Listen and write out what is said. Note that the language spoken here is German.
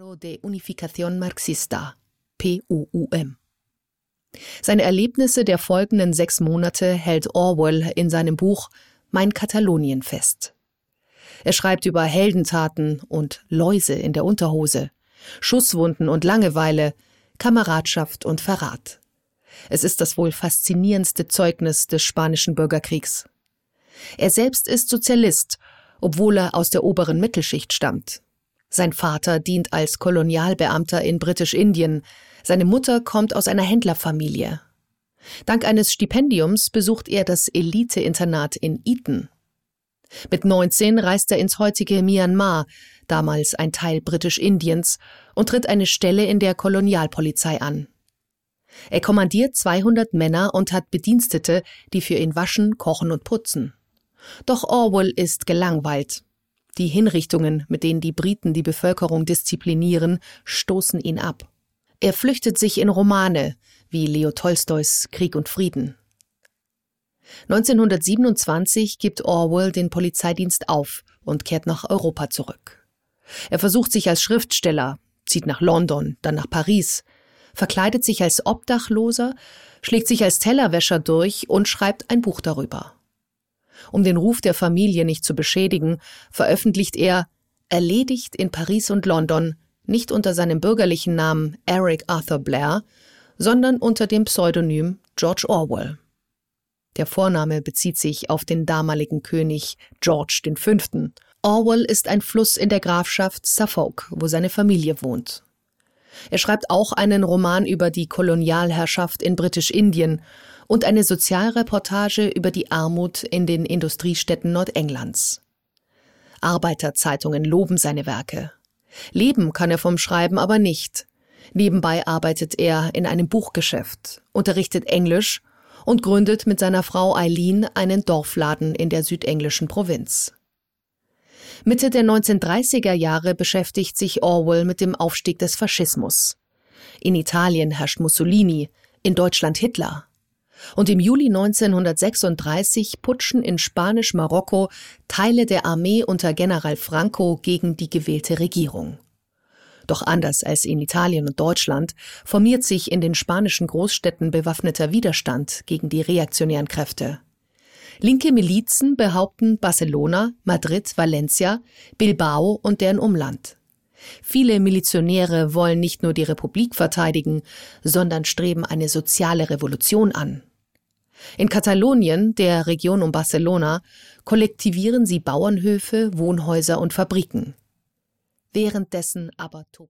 Proyecto de Unificación Marxista, PUUM. Seine Erlebnisse der folgenden 6 Monate hält Orwell in seinem Buch Mein Katalonien fest. Er schreibt über Heldentaten und Läuse in der Unterhose, Schusswunden und Langeweile, Kameradschaft und Verrat. Es ist das wohl faszinierendste Zeugnis des spanischen Bürgerkriegs. Er selbst ist Sozialist, obwohl er aus der oberen Mittelschicht stammt. Sein Vater dient als Kolonialbeamter in Britisch-Indien, seine Mutter kommt aus einer Händlerfamilie. Dank eines Stipendiums besucht er das Elite-Internat in Eton. Mit 19 reist er ins heutige Myanmar, damals ein Teil Britisch-Indiens, und tritt eine Stelle in der Kolonialpolizei an. Er kommandiert 200 Männer und hat Bedienstete, die für ihn waschen, kochen und putzen. Doch Orwell ist gelangweilt. Die Hinrichtungen, mit denen die Briten die Bevölkerung disziplinieren, stoßen ihn ab. Er flüchtet sich in Romane, wie Leo Tolstois Krieg und Frieden. 1927 gibt Orwell den Polizeidienst auf und kehrt nach Europa zurück. Er versucht sich als Schriftsteller, zieht nach London, dann nach Paris, verkleidet sich als Obdachloser, schlägt sich als Tellerwäscher durch und schreibt ein Buch darüber. Um den Ruf der Familie nicht zu beschädigen, veröffentlicht er Erledigt in Paris und London, nicht unter seinem bürgerlichen Namen Eric Arthur Blair, sondern unter dem Pseudonym George Orwell. Der Vorname bezieht sich auf den damaligen König George V. Orwell ist ein Fluss in der Grafschaft Suffolk, wo seine Familie wohnt. Er schreibt auch einen Roman über die Kolonialherrschaft in Britisch-Indien und eine Sozialreportage über die Armut in den Industriestädten Nordenglands. Arbeiterzeitungen loben seine Werke. Leben kann er vom Schreiben aber nicht. Nebenbei arbeitet er in einem Buchgeschäft, unterrichtet Englisch und gründet mit seiner Frau Eileen einen Dorfladen in der südenglischen Provinz. Mitte der 1930er Jahre beschäftigt sich Orwell mit dem Aufstieg des Faschismus. In Italien herrscht Mussolini, in Deutschland Hitler. Und im Juli 1936 putschen in Spanisch-Marokko Teile der Armee unter General Franco gegen die gewählte Regierung. Doch anders als in Italien und Deutschland formiert sich in den spanischen Großstädten bewaffneter Widerstand gegen die reaktionären Kräfte. Linke Milizen behaupten Barcelona, Madrid, Valencia, Bilbao und deren Umland. Viele Milizionäre wollen nicht nur die Republik verteidigen, sondern streben eine soziale Revolution an. In Katalonien, der Region um Barcelona, kollektivieren sie Bauernhöfe, Wohnhäuser und Fabriken. Währenddessen aber tobt